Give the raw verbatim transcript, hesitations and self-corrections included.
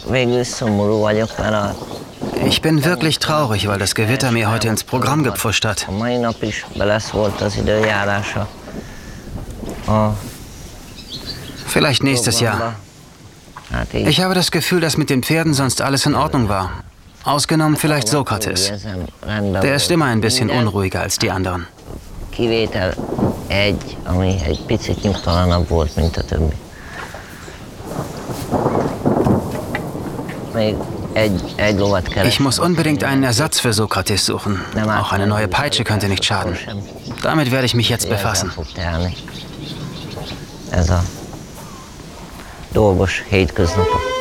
Ich bin wirklich traurig, weil das Gewitter mir heute ins Programm gepfuscht hat. Vielleicht nächstes Jahr. Ich habe das Gefühl, dass mit den Pferden sonst alles in Ordnung war. Ausgenommen vielleicht Sokrates. Der ist immer ein bisschen unruhiger als die anderen. Ich muss unbedingt einen Ersatz für Sokrates suchen. Auch eine neue Peitsche könnte nicht schaden. Damit werde ich mich jetzt befassen. Dolgos hétköznapok.